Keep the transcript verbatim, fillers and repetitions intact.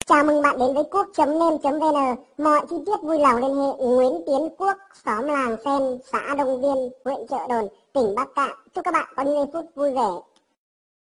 Chào mừng bạn đến với quốc chấm nem chấm vn. Mọi chi tiết vui lòng liên hệ Nguyễn Tiến Quốc, xóm Làng Sen, xã Đông Viên, huyện Chợ Đồn, tỉnh Bắc Kạn. Chúc các bạn có những giây phút vui vẻ.